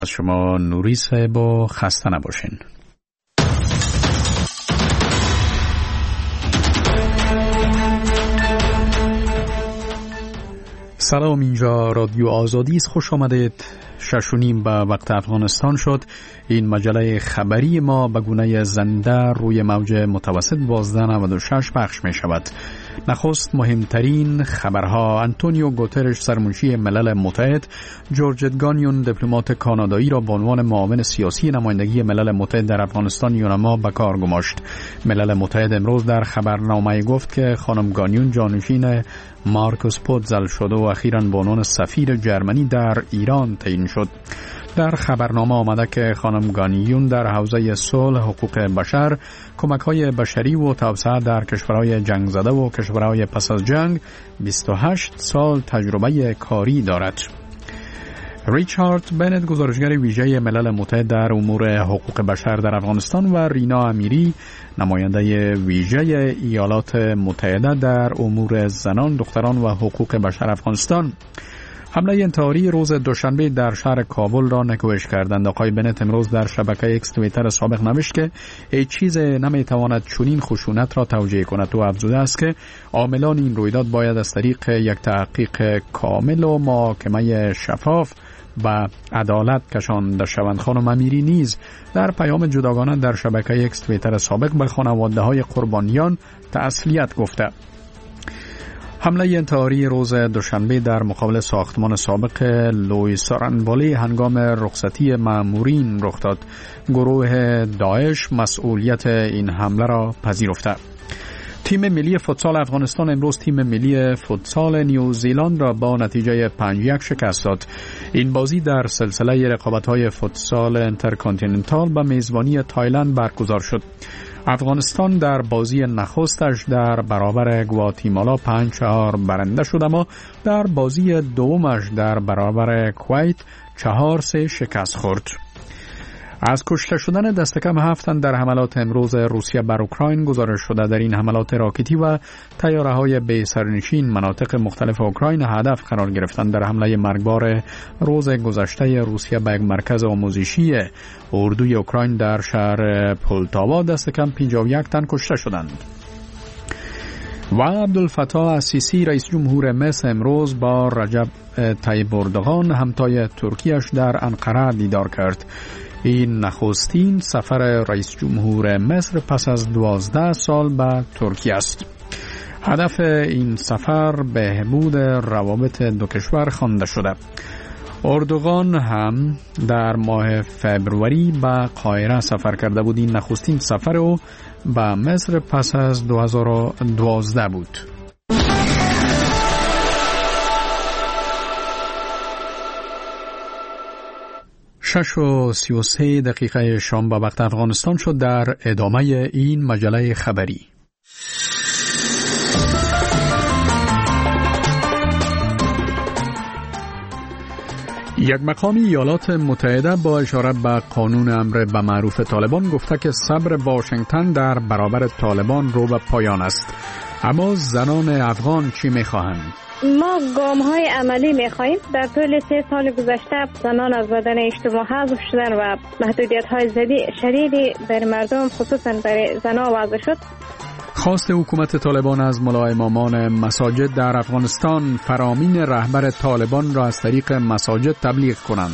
از شما نوری صاحب و خسته نباشین. سلام، اینجا رادیو آزادی است. خوش آمدید. 6:30 به وقت افغانستان شد. این مجله خبری ما به گونه زنده روی موج متوسط 1296 پخش می شود. نخست مهمترین خبرها: انتونیو گوترش سرمنشی ملل متحد جورج گانیون دیپلمات کانادایی را به عنوان معاون سیاسی نمایندگی ملل متحد در افغانستان یونما به کار گماشت. ملل متحد امروز در خبرنامه گفت که خانم گانیون جانشین مارکوس پوتزل شده و اخیراً به عنوان سفیر جرمنی در ایران تعیین شد. در خبرنامه آمده که خانم گانیون در حوزه صلح، حقوق بشر، کمک‌های بشری و توسعه در کشورهای جنگ زده و کشورهای پس از جنگ 28 سال تجربه کاری دارد. ریچارد بنت، گزارشگر ویژه ملل متحد در امور حقوق بشر در افغانستان، و رینا امیری، نماینده ویژه ایالات متحده در امور زنان، دختران و حقوق بشر افغانستان، حمله انتحاری روز دوشنبه در شهر کابل را نکوهش کردند. آقای بنت امروز در شبکه اکس توییتر سابق نوشت که هیچ چیز نمیتواند چنین خشونت را توجیه کند و افزوده است که عاملان این رویداد باید از طریق یک تحقیق کامل و محاکمه شفاف و عدالت کشانده شوند. خانم امیری نیز در پیام جداگانه در شبکه اکس توییتر سابق به خانواده های قربانیان تسلیت گفته. حمله انتحاری روز دوشنبه در مقابل ساختمان سابق لوئیس رنوالی هنگام رخصتی مامورین رخ داد. گروه داعش مسئولیت این حمله را پذیرفته. تیم ملی فوتسال افغانستان امروز تیم ملی فوتسال نیوزیلند را با نتیجه 5-1 شکست داد. این بازی در سلسله رقابت‌های فوتسال انترکانتیننتال به میزبانی تایلند برگزار شد. افغانستان در بازی نخستش در برابر گواتیمالا 5-4 برنده شد، اما در بازی دومش در برابر کویت 4-3 شکست خورد. از کشته شدن دست کم 7 تن در حملات امروز روسیه بر اوکراین گزارش شده. در این حملات راکتی و طیاره‌های بی سرنشین مناطق مختلف اوکراین هدف قرار گرفتند. در حمله مرگبار روز گذشته روسیه به یک مرکز آموزشی اردوی اوکراین در شهر پولتاوا دست کم 51 تن کشته شدند. و عبدالفتاح السیسی رئیس جمهور مصر امروز با رجب طیب اردوغان همتای ترکیش در انقره دیدار کرد. این نخستین سفر رئیس جمهور مصر پس از 12 سال به ترکیه است. هدف این سفر بهبود روابط دو کشور خوانده شده. اردوغان هم در ماه فبروری به قاهره سفر کرده بود. این نخستین سفر او به مصر پس از 2012 بود. 6:33 شام به وقت افغانستان شد. در ادامه این مجله خبری: یک مقام ایالات متحده با اشاره به قانون امر به معروف طالبان گفته که صبر واشنگتن در برابر طالبان رو به پایان است. اما زنان افغان چی می‌خواهند؟ ما گام‌های عملی می‌خواهیم. در طول 3 سال گذشته زنان از بدن اجتماع حذف شدن و محدودیت‌های شدیدی بر مردم خصوصاً برای زنان وضع شد. خواست حکومت طالبان از ملا امامان مساجد در افغانستان فرامین رهبر طالبان را از طریق مساجد تبلیغ کنند.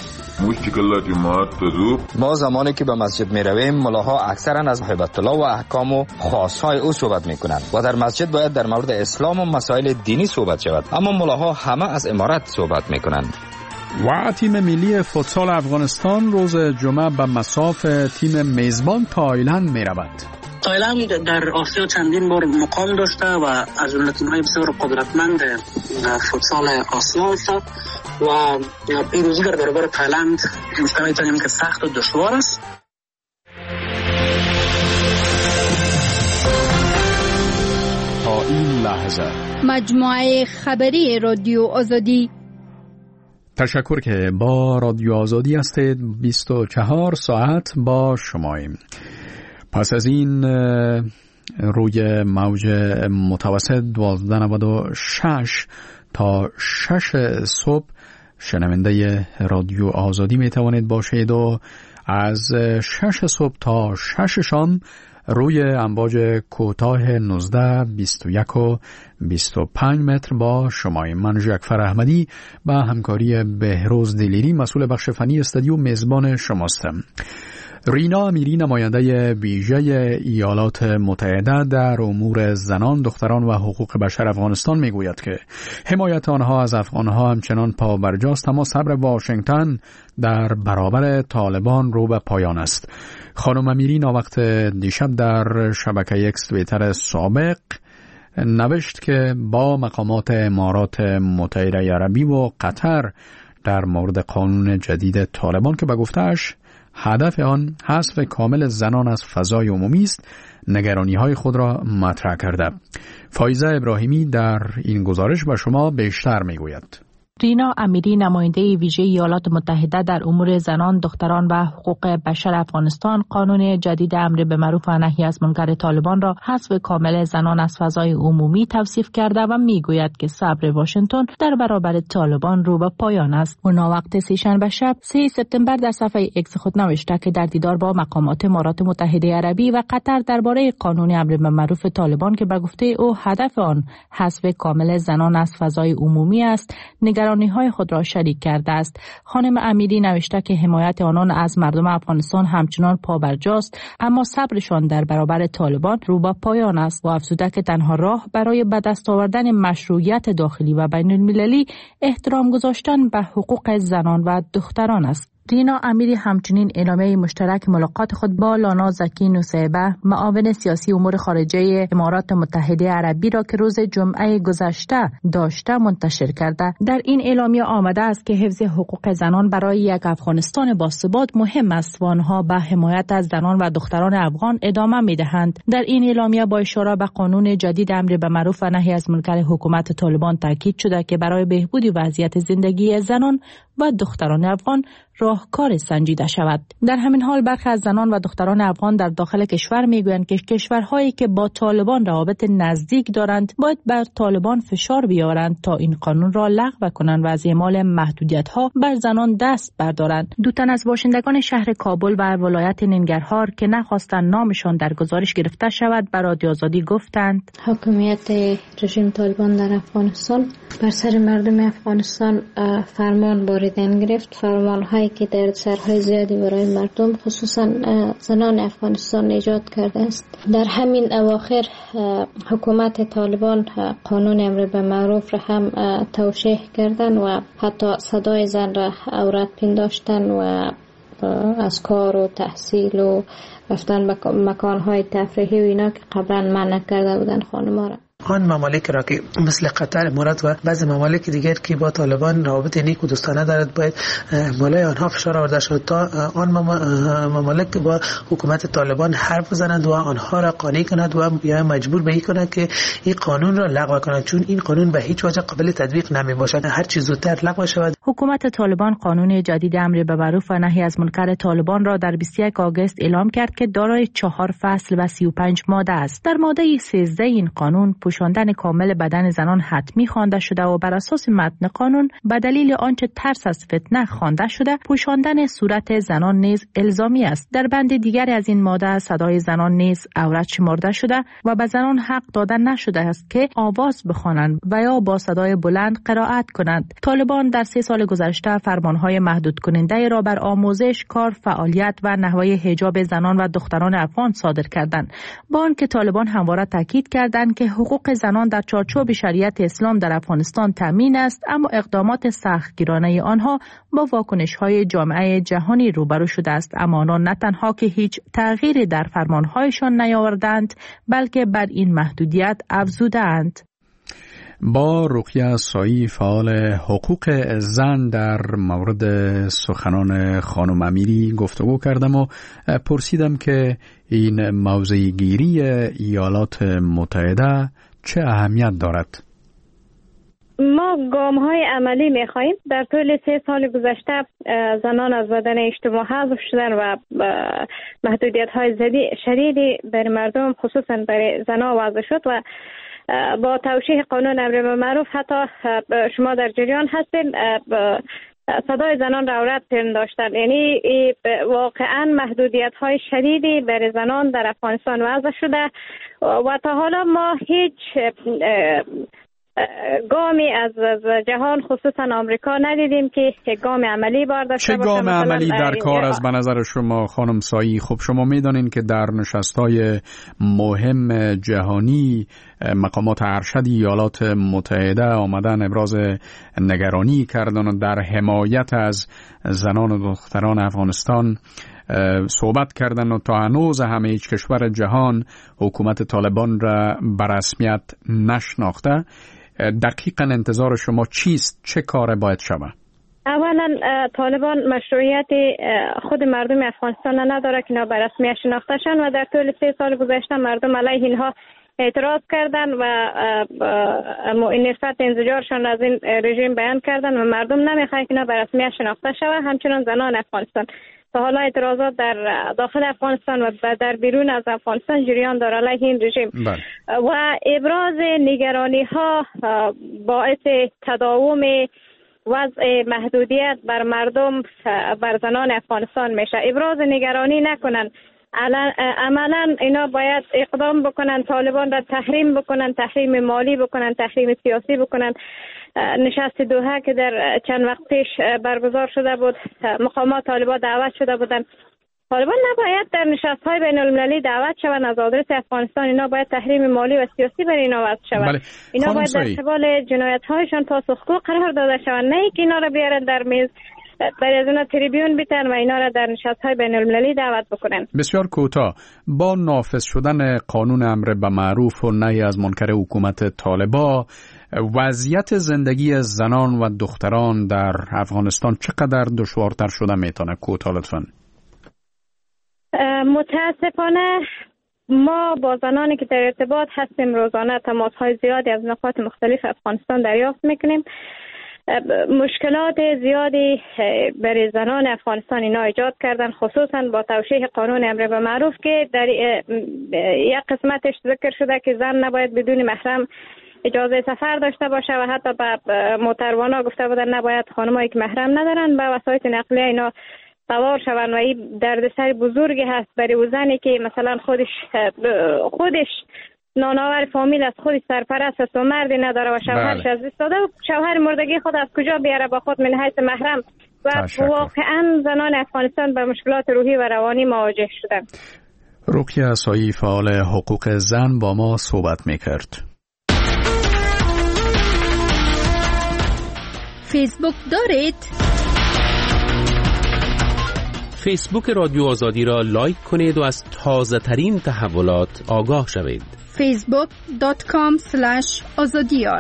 ما زمانی که به مسجد می رویم ملاها اکثرا از هیبت الله و احکام و خاصهای او صحبت می کنند و در مسجد باید در مورد اسلام و مسائل دینی صحبت شود، اما ملاها همه از امارت صحبت می کنند. و تیم ملی فوتسال افغانستان روز جمعه به مصاف تیم میزبان تایلند می رود. تایلند در آسیا چندین بار مقام داشته و از تیم‌های بسیار قدرتمند فوتسال آسیا است و پیروزی در برابر تایلند می‌تونیم که سخت و دشوار است. تا این لحظه مجموعه خبری رادیو آزادی. تشکر که با رادیو آزادی هستید. 24 ساعت با شماییم. پس از این روی موج متوسط 1296 تا 6 صبح شنونده رادیو آزادی می توانید باشید و از 6 صبح تا 6 شام روی امواج کوتاه 19، 21 و 25 متر با شمای من جعفر احمدی و همکاری بهروز دلیری مسئول بخش فنی استودیو میزبان شماستم. رینا امیری نماینده ویژه ایالات متحده در امور زنان، دختران و حقوق بشر افغانستان میگوید که حمایت آنها از افغانها همچنان پابرجاست، اما صبر واشنگتن در برابر طالبان رو به پایان است. خانم امیری وقت دیشب در شبکه اکس توییتر سابق نوشت که با مقامات امارات متحده عربی و قطر در مورد قانون جدید طالبان که به گفته‌اش هدف آن حذف کامل زنان از فضای عمومی است، نگرانی‌های خود را مطرح کرده. فایزه ابراهیمی در این گزارش به شما بیشتر میگوید. رینا امیری نماینده ویژه ایالات متحده در امور زنان، دختران و حقوق بشر افغانستان قانون جدید امر به معروف و نهی از منکر طالبان را حذف کامل زنان از فضای عمومی توصیف کرده و میگوید که صبر واشنگتن در برابر طالبان رو به پایان است. اونا وقت سه‌شنبه شب 3 سپتامبر در صفحه اکس خود نوشته که در دیدار با مقامات امارات متحده عربی و قطر درباره قانون امر به معروف طالبان که به گفته او هدف آن حذف کامل زنان از فضای عمومی است، نگرانی‌های خود را شریک کرده است. خانم امیری نوشته که حمایت آنان از مردم افغانستان همچنان پابرجاست، اما صبرشان در برابر طالبان رو به پایان است و افزوده که تنها راه برای به دست آوردن مشروعیت داخلی و بین المللی احترام گذاشتن به حقوق زنان و دختران است. رینا امیری همچنین اعلامیه مشترک ملاقات خود با لانا زکی نوسیبه، معاون سیاسی امور خارجه امارات متحده عربی را که روز جمعه گذشته داشته منتشر کرده. در این اعلامیه آمده است که حفظ حقوق زنان برای یک افغانستان باثبات مهم است و آنها به حمایت از زنان و دختران افغان ادامه می‌دهند. در این اعلامیه با اشاره به قانون جدید امر به معروف و نهی از منکر حکومت طالبان تاکید شده که برای بهبود وضعیت زندگی زنان و دختران افغان راهکار سنجیده شود. در همین حال برخی از زنان و دختران افغان در داخل کشور میگویند که کشورهایی که با طالبان روابط نزدیک دارند باید بر طالبان فشار بیاورند تا این قانون را لغو کنند و از اعمال محدودیت‌ها بر زنان دست بردارند. دو تن از باشندگان شهر کابل و ولایت ننگرهار که نخواستند نامشان در گزارش گرفته شود به رادیو آزادی گفتند حاکمیت رژیم طالبان در افغانستان بر سر مردم افغانستان فرمان باریدن گرفت، فرمان‌های که در سرهای زیادی برای مردم خصوصا زنان افغانستان ایجاد کرده است. در همین اواخر حکومت طالبان قانون امر به معروف را هم توشیح کردن و حتی صدای زن را عورت پنداشتن و از کار و تحصیل و رفتن به مکانهای تفریحی و اینا که قبلا منع کرده بودن خانم‌ها را. آن ممالک را که مثل قطر، امارات و بعضی ممالک دیگر که با طالبان روابط نیک و دوستانه دارد باید مولای آنها فشار آورده شد تا آن ممالک با حکومت طالبان حرف بزنند و آنها را قانع کنند و یا مجبور به این کنند که این قانون را لغو کنند، چون این قانون به هیچ وجه قابل تطبیق نمی باشد. هر چیز زودتر لغو شود. حکومت طالبان قانون جدید امر به معروف و نهی از منکر طالبان را در 21 آگوست اعلام کرد که دارای 4 فصل و 35 ماده است. در ماده 13 این قانون پوشاندن کامل بدن زنان حتمی خوانده شده و بر اساس متن قانون به دلیل آنچه ترس از فتنه خوانده شده پوشاندن صورت زنان نیز الزامی است. در بند دیگری از این ماده صدای زنان نیز عورت شمرده شده و به زنان حق داده نشده است که آواز بخوانند و یا با صدای بلند قرائت کنند. طالبان در 3 سال گذشته فرمانهای محدود کننده را بر آموزش، کار، فعالیت و نحوه حجاب زنان و دختران افغان صادر کردند. با آنکه طالبان همواره تاکید کردند که حقوق زنان در چارچوب شریعت اسلام در افغانستان تامین است، اما اقدامات سختگیرانه آنها با واکنش‌های جامعه جهانی روبرو شده است. اما آنها نه تنها که هیچ تغییری در فرمان‌هایشان نیاوردند، بلکه بر این محدودیت افزودند. با رقیه سایی فعال حقوق زن در مورد سخنان خانم امیری گفتگو کردم و پرسیدم که این موضع گیری ایالات متحده چه اهمیت دارد؟ ما گام‌های عملی می‌خواهیم. در طول 3 سال گذشته زنان از بدن اجتماع حذف شدن و محدودیت‌های شدیدی بر مردم خصوصا برای زنان وضع شد و با توشیح قانون امر بالمعروف حتی شما در جریان هستین صدای زنان را عورت پنداشتن. یعنی واقعا محدودیت های شدیدی برای زنان در افغانستان وضع شده و تا حالا ما هیچ گامی از جهان خصوصا آمریکا ندیدیم که گام عملی برداشته باشه. چه گام عملی در کار از به نظر شما خانم سایی؟ خب شما میدانین که در نشست‌های مهم جهانی مقامات ارشد ایالات متحده آمدن ابراز نگرانی کردن و در حمایت از زنان و دختران افغانستان صحبت کردن و تا هنوز همه هیچ کشور جهان حکومت طالبان را به رسمیت نشناخته. دقیقاً انتظار شما چیست؟ چه کار باید شود؟ اولا طالبان مشروعیت خود مردم افغانستان نداره که اینا به رسمیت شناخته شن و در طول 3 سال گذشته مردم علیه اینها اعتراض کردن و نسبت انزجارشان از این رژیم بیان کردن و مردم نمیخواهند که اینا به رسمیت شناخته شود. همچنان زنان افغانستان تا حالا اعتراضات در داخل افغانستان و در بیرون از افغانستان جریان داره علیه این رژیم و ابراز نگرانی ها باعث تداوم وضع محدودیت بر مردم بر زنان افغانستان میشه. ابراز نگرانی نکنن، عملا اینا باید اقدام بکنن، طالبان را تحریم بکنن، تحریم مالی بکنن، تحریم سیاسی بکنن. نشست دوحه که در چند وقت پیش برگزار شده بود، مقامات طالبان دعوت شده بودن. طالبان نباید در نشست‌های بین‌المللی دعوت شوند از آدرس افغانستان. اینا باید تحریم مالی و سیاسی بر اینا وضع شود. بله. اینا باید در قبال جنایت‌هایشان پاسخگو قرار داده شوند، نه اینکه اینا را بیارن در میز برای از اینا تریبیون بیتن و اینا را در نشست‌های بین‌المللی دعوت بکنن. بسیار کوتاه، با نافذ شدن قانون امر بالمعروف و نهی از منکر حکومت طالبان، وضعیت زندگی زنان و دختران در افغانستان چقدر دشوارتر شده میتونه؟ کوتاه لطفاً. متاسفانه ما با زنانی که در ارتباط هستیم روزانه تماس‌های زیادی از نقاط مختلف افغانستان دریافت میکنیم. مشکلات زیادی برای زنان افغانستان اینا ایجاد کردن، خصوصا با توشیح قانون امر بالمعروف که در یک قسمتش ذکر شده که زن نباید بدون محرم اجازه سفر داشته باشه و حتی به موتروانا گفته بودن نباید خانمایی که محرم ندارن به وسایط نقلیه اینا سوار شوند و این دردسر بزرگی هست برای او زنی که مثلا خودش نانآور فامیل از خودش سرپرست است و مردی نداره و شوهرش از دست داده و شوهر مردگی خود از کجا بیاره با خود من حیث محرم و واقعا زنان افغانستان به مشکلات روحی و روانی مواجه شدن. رقیه عصایی فعال حقوق زن با ما صحبت میکرد. فیسبوک دارید؟ فیسبوک رادیو آزادی را لایک کنید و از تازه ترین تحولات آگاه شوید. facebook.com/azadiyar.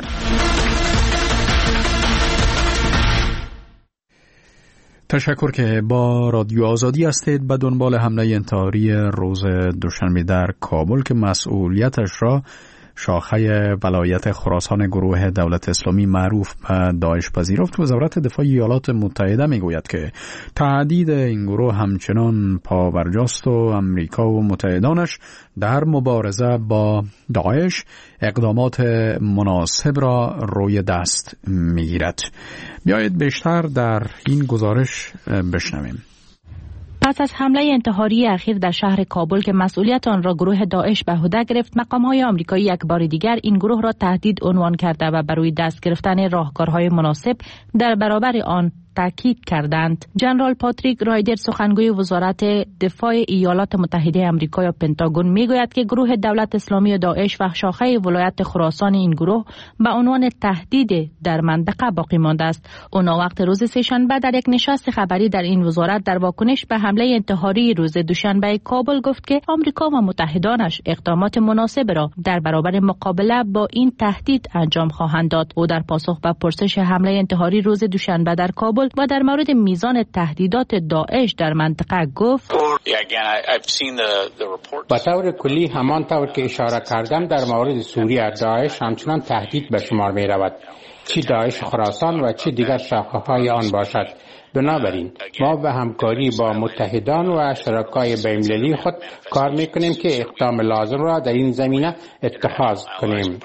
تشکر که با رادیو آزادی هستید. به دنبال حمله انتحاری روز دوشنبه در کابل که مسئولیتش را شاخه ولایت خراسان گروه دولت اسلامی معروف به داعش پذیرفت، وزارت دفاع ایالات متحده میگوید که تهدید این گروه همچنان پابرجاست و امریکا و متحدانش در مبارزه با داعش اقدامات مناسب را روی دست میگیرد. بیایید بیشتر در این گزارش بشنویم. پس از حمله انتحاری اخیر در شهر کابل که مسئولیت آن را گروه داعش به عهده گرفت، مقام‌های آمریکایی یک بار دیگر این گروه را تهدید عنوان کرده و برای دست گرفتن راهکارهای مناسب در برابر آن تاکید کردند. جنرال پاتریک رایدر سخنگوی وزارت دفاع ایالات متحده آمریکا یا پنتاگون میگوید که گروه دولت اسلامی داعش و شاخه ولایت خراسان این گروه به عنوان تهدید در منطقه باقی مانده است. اونا وقت روز سه‌شنبه در یک نشست خبری در این وزارت در واکنش به حمله انتحاری روز دوشنبه کابل گفت که آمریکا و متحدانش اقدامات مناسب را در برابر مقابله با این تهدید انجام خواهند داد. او در پاسخ به پرسش حمله انتحاری روز دوشنبه در کابل و در مورد میزان تهدیدات داعش در منطقه گفت: با طور کلی همان طور که اشاره کردم در مورد سوریه، داعش همچنان تهدید به شمار می رود، چی داعش خراسان و چی دیگر شاخه های آن باشد. بنابراین ما به همکاری با متحدان و شرکای بین‌المللی خود کار میکنیم که اقدام لازم را در این زمینه اتخاذ کنیم.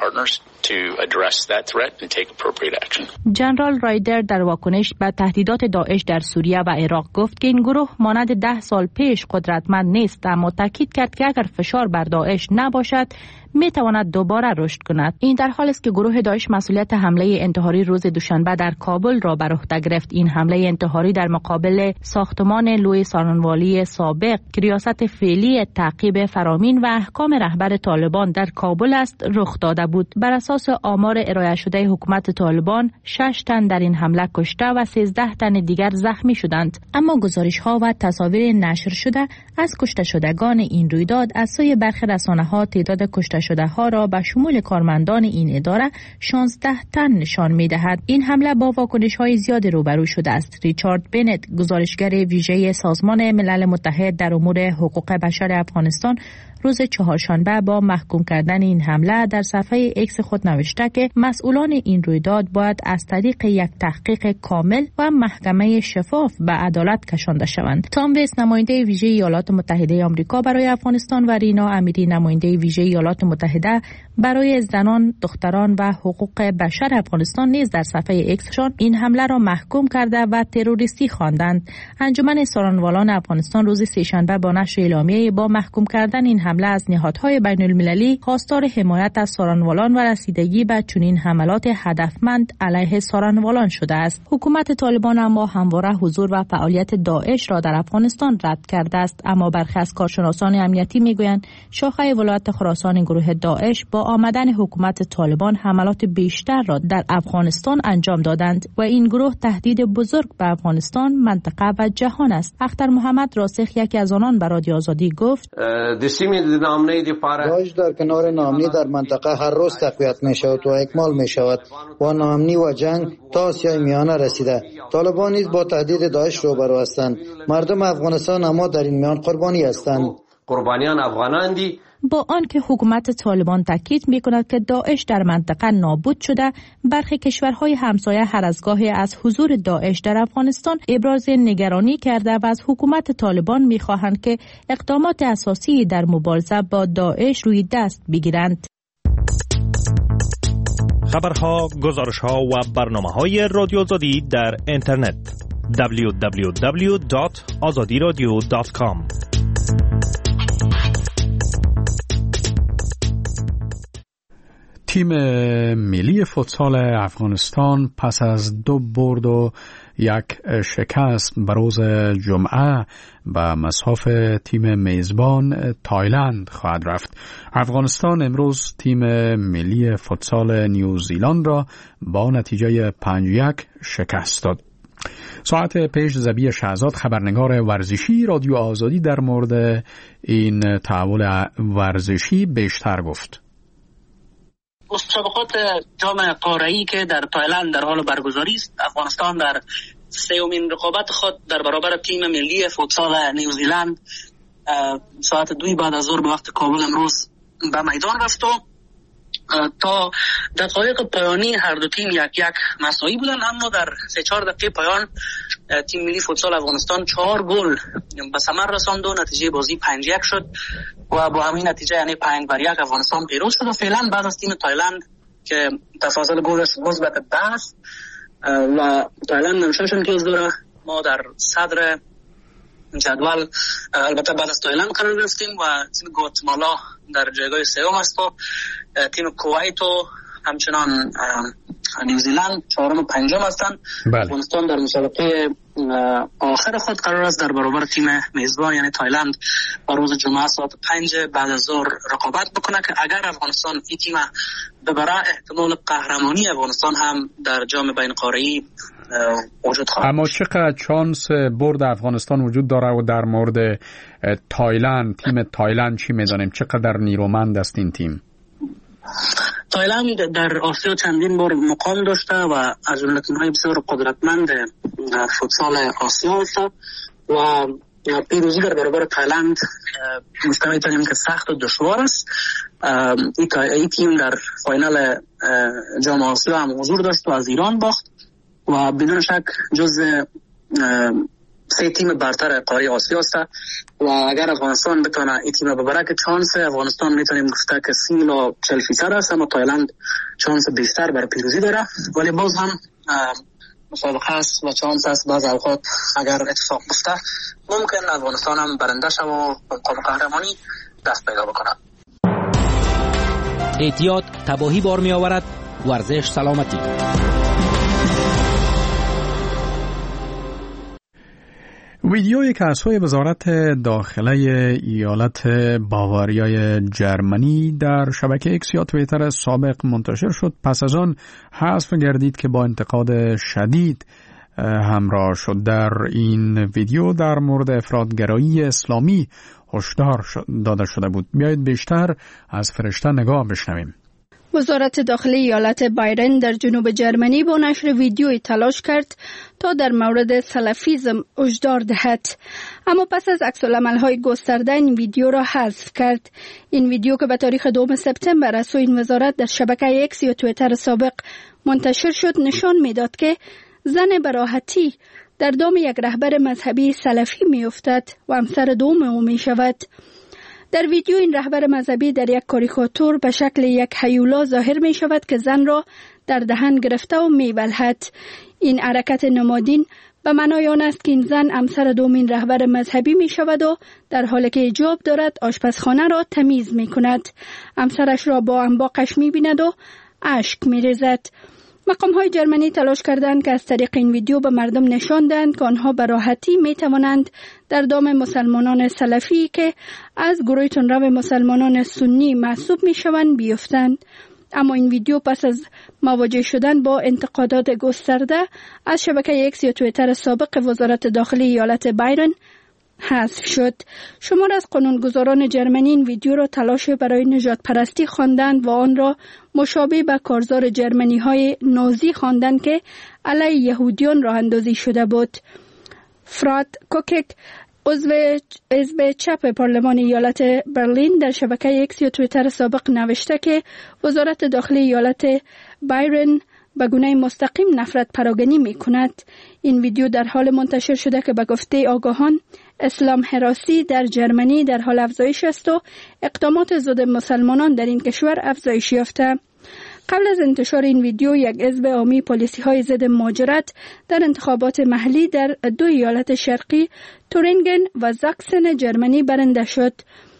جنرال رایدر در واکنش به تهدیدات داعش در سوریه و عراق گفت که این گروه مانند 10 سال پیش قدرتمند نیست، اما تاکید کرد که اگر فشار بر داعش نباشد می تواند دوباره رشد کند. این در حالی است که گروه داعش مسئولیت حمله انتحاری روز دوشنبه در کابل را بر عهده گرفت. این حمله انتحاری در مقابل ساختمان لوی سارنوالی سابق که ریاست فعلی تعقیب فرامین و احکام رهبر طالبان در کابل است رخ داده بود. بر اساس آمار ارائه شده حکومت طالبان 6 تن در این حمله کشته و 13 تن دیگر زخمی شدند. اما گزارش‌ها و تصاویر نشر شده از کشته شدگان این رویداد از سوی برخی رسانه‌ها تعداد کشته شده ها را به شمول کارمندان این اداره 16 تن نشان می‌دهد. این حمله با واکنش‌های زیاد روبرو شده است. ریچارد بنت، گزارشگر ویژه سازمان ملل متحد در امور حقوق بشر افغانستان، روز چهارشنبه با محکوم کردن این حمله در صفحه ایکس خود نوشته که مسئولان این رویداد باید از طریق یک تحقیق کامل و محکمه شفاف به عدالت کشانده شوند. تام ویس، نماینده ویژه ایالات متحده آمریکا برای افغانستان، و رینا امیری، نماینده ویژه ایالات متحده برای زنان، دختران و حقوق بشر افغانستان، نیز در صفحه ایکسشان این حمله را محکوم کرده و تروریستی خواندند. انجمن سارنوالان افغانستان روز سه‌شنبه با نشر اعلامیه با محکوم کردن این حمله از نهادهای بین المللی خواستار حمایت از سارنوالان و رسیدگی به چنین حملات هدفمند علیه سارنوالان شده است. حکومت طالبان اما همواره حضور و فعالیت داعش را در افغانستان رد کرده است، اما برخی از کارشناسان امنیتی میگویند شاخه ولایت خراسان گروه داعش با آمدن حکومت طالبان حملات بیشتر را در افغانستان انجام دادند و این گروه تهدید بزرگ به افغانستان، منطقه و جهان است. اختر محمد راسخ، یکی از آنان، به رادیو آزادی گفت داعش در کنار ناامنی در منطقه هر روز تقویت می شود و اکمال می شود و ناامنی و جنگ تا آسیای میانه رسیده. طالبان نیز با تهدید داعش روبرو هستند. مردم افغانستان اما در این میان قربانی هستند. قربانیان افغاناندی. با آنکه حکومت طالبان تاکید می‌کند که داعش در منطقه نابود شده، برخی کشورهای همسایه هر از گاهی از حضور داعش در افغانستان ابراز نگرانی کرده و از حکومت طالبان می‌خواهند که اقدامات اساسی در مبارزه با داعش روی دست بگیرند. خبرها، گزارش‌ها و برنامه‌های رادیو آزادی در اینترنت www.azadiradio.com. تیم ملی فوتسال افغانستان پس از 2 برد و 1 شکست به روز جمعه به مصاف تیم میزبان تایلند خواهد رفت. افغانستان امروز تیم ملی فوتسال نیوزیلند را با نتیجه 5-1 شکست داد. ساعت پیش زبی شهزاد، خبرنگار ورزشی رادیو آزادی، در مورد این تحول ورزشی بیشتر گفت. مسابقات جام قاره‌ای که در تایلند در حال برگزاری است، افغانستان در 3مین رقابت خود در برابر تیم ملی فوتسال نیوزیلند ساعت 2 بعد از ظهر به وقت کابل امروز به میدان رفت و تا دقایق پایانی هر دو تیم 1-1 مساوی بودند، اما در 3-4 دقیقه پایان تیم ملی فوتسال افغانستان 4 گل به ثمر رساند و نتیجه بازی 5-1 شد و با همین نتیجه یعنی 5-1 افغانستان پیروز شد و فعلا بعد از تیم تایلند که تفاضل گلش مثبت 10 است و تایلند نمیشه امتیاز داره، ما در صدر جدول البته بعد از تایلند قرار گرفتیم و تیم گواتمالا در جایگاه سوم است و تیم کویت و همچنان نیوزیلند 4 و 5 هستند. افغانستان در مسابقه آخر خود قرار است در برابر تیم میزبان یعنی تایلند با روز جمعه ساعت 5 بعد از ظهر رقابت بکنه که اگر افغانستان این تیم ببره احتمال قهرمانی افغانستان هم در جام بین قاره‌ای وجود خواهد. اما چقدر چانس برد افغانستان وجود داره و در مورد تایلند، تیم تایلند چی می‌دانیم؟ چقدر نیرومند است این تیم؟ تایلند در آسیا چندین بار مقام داشته و از جمله تیم‌های بسیار قدرتمند فوتسال آسیا است و پیروزی در برابر تایلند مستمع تانیم که سخت و دشوار است. این تیم در فاینال جام آسیا هم حضور داشت و از ایران باخت و بدون شک جز سه تیم برتر قاره آسیا است و اگر افغانستان بتونه این تیم ببره که چانس افغانستان میتونیم گفته که 30% است، اما تایلند چانس بیشتر برای پیروزی داره. ولی باز هم مسابقه است و چانس است بعض اوقات اگر اتفاق بیفته ممکن افغانستان هم برنده شه و مقام قهرمانی دست پیدا بکنه. احتیاط تباهی بار می آورد، ورزش سلامتی. ویدیوی که از سوی وزارت داخله ایالت باواریای جرمنی در شبکه ایکس یا توییتر سابق منتشر شد، پس از آن حذف گردید که با انتقاد شدید همراه شد. در این ویدیو در مورد افراطگرایی اسلامی هشدار داده شده بود. بیایید بیشتر از فرشته نگاه بشنویم. وزارت داخلی ایالت بایرن در جنوب جرمنی با نشر ویدیوی تلاش کرد تا در مورد سلفیزم هشدار دهد، اما پس از عکس‌العمل‌های گسترده این ویدیو را حذف کرد. این ویدیو که به تاریخ 2 سپتامبر از سوی این وزارت در شبکه ایکس یا توییتر سابق منتشر شد نشان می‌داد که زن به راحتی در دام یک رهبر مذهبی سلفی می‌افتد و همسر دوم او می‌شود. در ویدیو این رهبر مذهبی در یک کاریکاتور به شکل یک هیولا ظاهر می شود که زن را در دهن گرفته و می بلعد. این حرکت نمادین به معنای آن است که این زن همسر دومین رهبر مذهبی می شود و در حالی که حجاب دارد آشپزخانه را تمیز می کند. همسرش را با انباقش می بیند و اشک می ریزد. مقام های جرمنی تلاش کردند که از طریق این ویدیو به مردم نشان دهند که آنها به راحتی می توانند در دام مسلمانان سلفی که از گروه تندرو مسلمانان سنی محسوب می شوند بیفتند. اما این ویدیو پس از مواجه شدن با انتقادات گسترده از شبکه ایکس یا توییتر سابق وزارت داخلی ایالت بایرن حذف شد. شمار از قانونگذاران جرمنی این ویدیو را تلاش برای نجات پرستی خواندند و آن را مشابه به کارزار جرمنی های نازی خواندند که علیه یهودیان راه اندازی شده بود. فرات کوکک عضو حزب چپ پارلمان ایالت برلین در شبکه ایکس یا توییتر سابق نوشته که وزارت داخلی ایالت بایرن به گونه مستقیم نفرت پراگنی می کند. این ویدیو در حال منتشر شده که به گفته آگاهان اسلام هراسی در جرمنی در حال افزایش است و اقدامات ضد مسلمانان در این کشور افزایش یافته. قبل از انتشار این ویدیو یک حزب عامی پلیسی های ضد مهاجرت در انتخابات محلی در 2 ایالت شرقی تورینگن و زاکسن جرمنی برنده شد.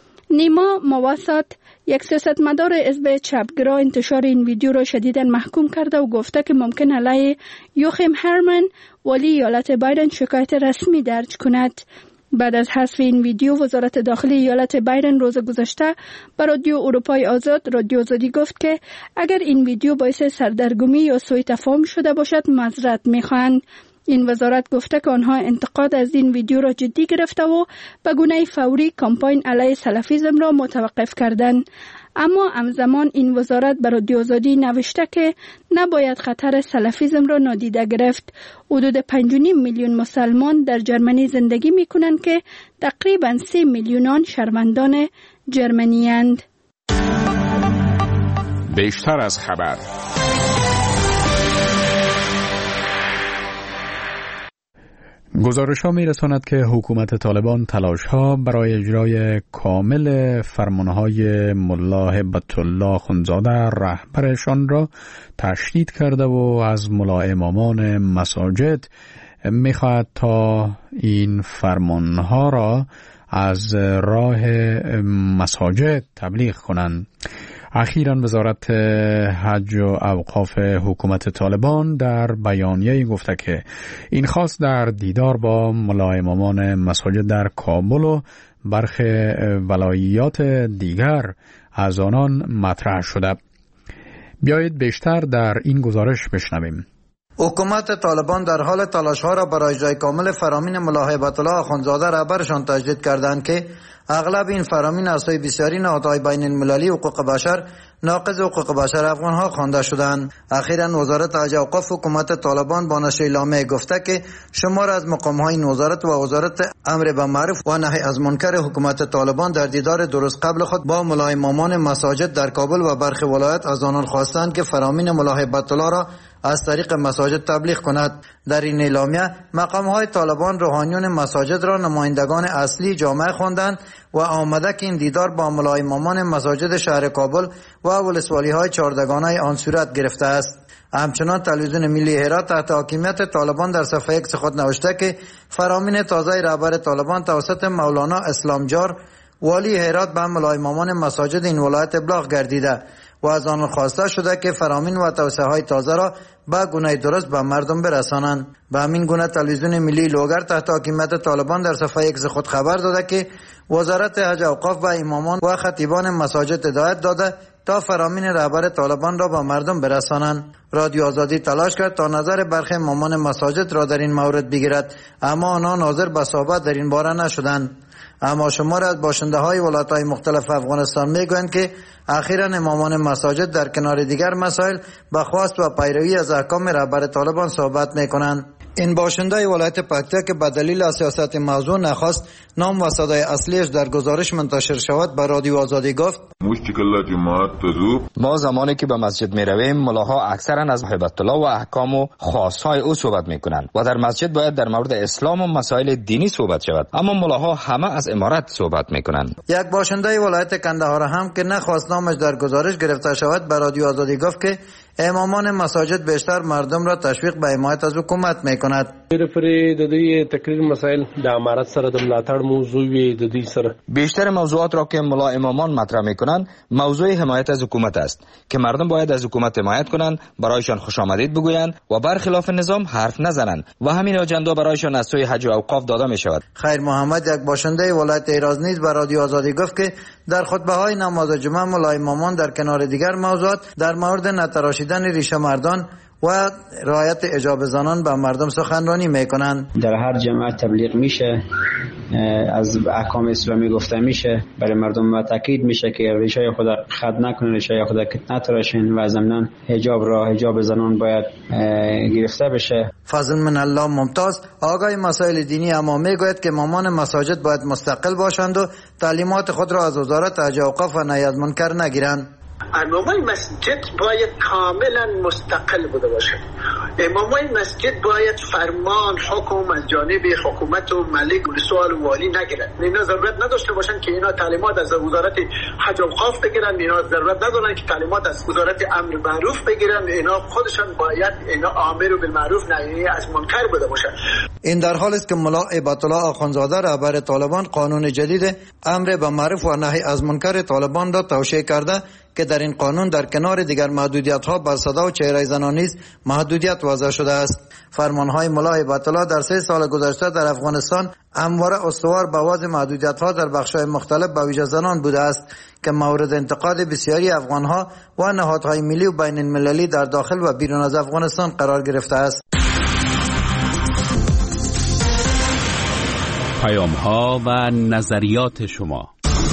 نیما مواسات یک سیاستمدار حزب چپگرا انتشار این ویدیو را شدیداً محکوم کرده و گفته که ممکن علیه یوخیم هرمن والی ایالت بایرن شکایت رسمی درج کند. بعد از حذف این ویدیو وزارت داخلی ایالت بایرن روز گذشته به رادیو اروپای آزاد رادیو آزادی گفت که اگر این ویدیو باعث سردرگمی یا سوء تفاهم شده باشد معذرت می‌خواهند. این وزارت گفته که آنها انتقاد از این ویدیو را جدی گرفته و به گونه فوری کمپاین علیه سلفیزم را متوقف کردند. اما همزمان این وزارت به رادیو آزادی نوشته که نباید خطر سلفیزم را نادیده گرفت. حدود 5.5 میلیون مسلمان در جرمنی زندگی می کنند که تقریباً 3 میلیون آن شهروندان جرمنی اند. بیشتر از خبر. گزارش ها می رساند که حکومت طالبان تلاش ها برای اجرای کامل فرمانهای ملا هبت الله خونزاده رهبرشان را تشدید کرده و از ملا امامان مساجد می خواهد تا این فرمانها را از راه مساجد تبلیغ کنند. اخیراً وزارت حج و اوقاف حکومت طالبان در بیانیه‌ای گفته که این خواست در دیدار با ملا امامان مساجد در کابل و برخی ولایات دیگر از آنان مطرح شده. بیایید بیشتر در این گزارش بشنویم. حکومت طالبان در حال تلاش‌ها را برای اجرای کامل فرامین ملا هبت الله اخوندزاده رهبرشان تجدید کردند که اغلب این فرامین از سوی بسیاری نهادهای بین المللی حقوق بشر ناقض حقوق بشر افغانها خوانده شدند. اخیراً وزارت حج و اوقاف حکومت طالبان با نشر اعلامیه گفته که شمار از مقام‌های این وزارت و وزارت امر به معروف و نهی از منکر حکومت طالبان در دیدار درست قبل خود با ملا امامان مساجد در کابل و برخی ولایات از آنان خواستند که فرامین ملا هبت الله را از طریق مساجد تبلیغ کند. در این اعلامیه مقام‌های طالبان روحانیون مساجد را نمایندگان اصلی جامعه خواندند و آمده که این دیدار با ملای امامان مساجد شهر کابل و ولسوالی‌های چهاردگانه آن صورت گرفته است. همچنان تلویزیون ملی هرات تحت حاکمیت طالبان در صفحه ایکس خود نوشته که فرامین تازه رهبر طالبان توسط مولانا اسلامجار والی هرات به ملای امامان مساجد این ولایت ابلاغ گردیده و از آن خواسته شده که فرامین و توصیه های تازه را به گونه درست به مردم برسانند. به همین گونه تلویزیون ملی لوگر تحت حاکمیت طالبان در صفحه ایکس خود خبر داده که وزارت حج اوقاف به امامان و خطیبان مساجد هدایت داده تا فرامین رهبر طالبان را به مردم برسانند. رادیو آزادی تلاش کرد تا نظر برخی امامان مساجد را در این مورد بگیرد، اما آنها حاضر به صحبت در این باره نشدند. اما شمار از باشنده های ولایت‌های مختلف افغانستان میگویند که اخیراً امامان مساجد در کنار دیگر مسائل به خواست و پیروی از احکام رهبر طالبان صحبت میکنند. این باشنده ولایت پکتیا که به دلیل سیاست موضوع نخواست نام و صدای اصلیش در گزارش منتشر شود به رادیو آزادی گفت: ما زمانی که به مسجد می رویم ملاها اکثرا از هیبت الله و احکام و خاصهای او صحبت می کنند و در مسجد باید در مورد اسلام و مسائل دینی صحبت شود، اما ملاها همه از امارت صحبت می کنند. یک باشنده ولایت کندهار هم که نخواست نامش در گزارش گرفته شود به رادیو آزادی گفت که امامان مساجد بیشتر مردم را تشویق به حمایت از حکومت میکند. بیشتر موضوعات را که ملا امامان مطرح میکنند موضوع حمایت از حکومت است که مردم باید از حکومت حمایت کنند، برایشان خوش آمدید بگویند و برخلاف نظام حرف نزنند و همین اجندا برایشان از سوی حج و اوقاف داده می شود. خیر محمد یک باشنده ولایت ایراز نیز به رادیو آزادی گفت که در خطبه های نماز جمعه ملا امامان در کنار دیگر موضوعات در مورد نتراشیدن ریشه مردان و رعایت حجاب زنان به مردم سخنرانی میکنند. در هر جمعه تبلیغ میشه، از احکام اسلامی گفته میشه، برای مردم تاکید میشه که ریشه خود خد نکنن، ریشه خود نتراشین و ضمن حجاب زنان باید گرفته بشه. فضل من الله ممتاز آقای مسائل دینی اما میگوید که امامان مساجد باید مستقل باشند و تعلیمات خود را از وزارت حج اوقاف و نهی از منکر نگیرند. امامای مسجد باید کاملا مستقل بوده باشد. امامای مسجد باید فرمان حکم از جانب حکومت و ملک و رسول و والی نگیرند. اینا ضرورت نداشته باشند که اینا تعلیمات از وزارت حج و اوقاف بگیرند، اینا ضرورت ندارند که تعلیمات از وزارت امر معروف بگیرند، اینا خودشان باید اینا امر بالمعروف نهی از منکر بوده باشند. این در حالی است که ملا هیبت الله آخوندزاده رهبر طالبان قانون جدید امر به معروف و نهی از منکر طالبان را توشیح کرده که در این قانون در کنار دیگر محدودیت‌ها بر صدا و چهره زنان نیز محدودیت وضع شده است. فرمان‌های ملا هیبت الله در 3 سال گذشته در افغانستان همواره استوار به وضع محدودیت‌ها در بخش‌های مختلف به ویژه زنان بوده است که مورد انتقاد بسیاری افغان‌ها و نهادهای ملی و بین المللی در داخل و بیرون از افغانستان قرار گرفته است. پیام‌ها و نظریات شما.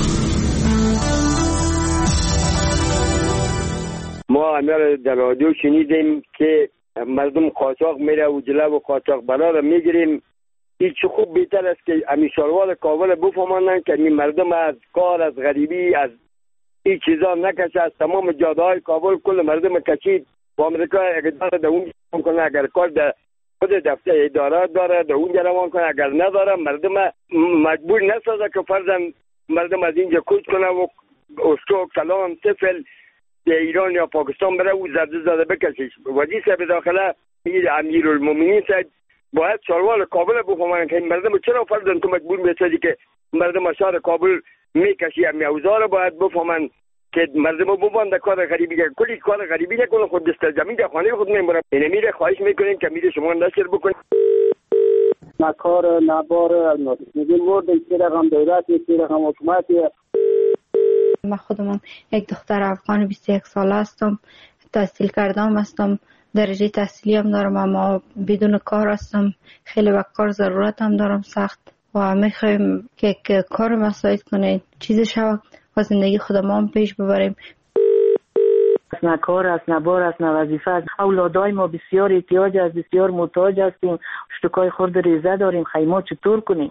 ما همه در رادیو شنیدیم که مردم قاچاق میره و جلو و قاچاق بلا را میگیریم. این چه خوب بهتر است که امی شاروار کابل بفهمانند که این مردم از کار، از غریبی، از این چیزا نکشه. از تمام جاده های کابل کل مردم کشید و امریکا اقدار در اون کنه. اگر کار در خود دفتر اداره داره در اونجا روان کنه، اگر نداره مردم مجبور نسازه که فرضاً مردم از اینجا کوچ کنه و استوک کلام طفل به ایران یا پاکستان بره و زده بکشش. وزیر صاحب داخله امیرالمومنین صاحب باید شاروار کابل بفهمانند که این مردم چرا فرضاً تو مجبور میسازی که مردم شهر کابل میکشی. امی اوضاع رو باید بفهمند که مردم ببند کار غریبی کلی کار غریبی نکنه، خود دست زمین در خانه خود میمونه. اینه میره خواهش میکنیم که میره شما نشر بکنید. نکار نبار میگیم ورد این رقم دولتی، این رقم حکومتی. من خودم یک دختر افغان 21 ساله هستم، تحصیل کردم هستم، درجه تحصیلی هم دارم اما بدون کار هستم. خیلی به کار ضرورت هم دارم سخت و میخوایم که کار مساعد کنید، چیز شود و زندگی خودم هم پیش ببریم. نه کار است، نه بار است، نه وظیفه است. اولادای ما بسیار احتیاج است، بسیار محتاج هستیم، اشتکای خورد ریزه داریم، خیمات چطور کنیم؟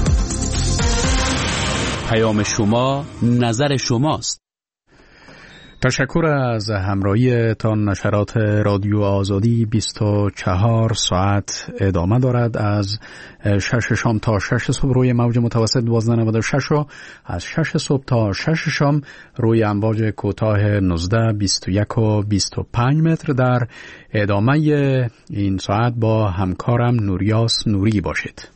پیام شما نظر شماست. تشکر از همراهی تان. نشرات رادیو آزادی 24 ساعت ادامه دارد. از 6 شام تا 6 صبح روی موج متوسط 1296 و از 6 صبح تا 6 شام روی امواج کوتاه 19 21 و 25 متر. در ادامه این ساعت با همکارم نوریاس نوری باشید.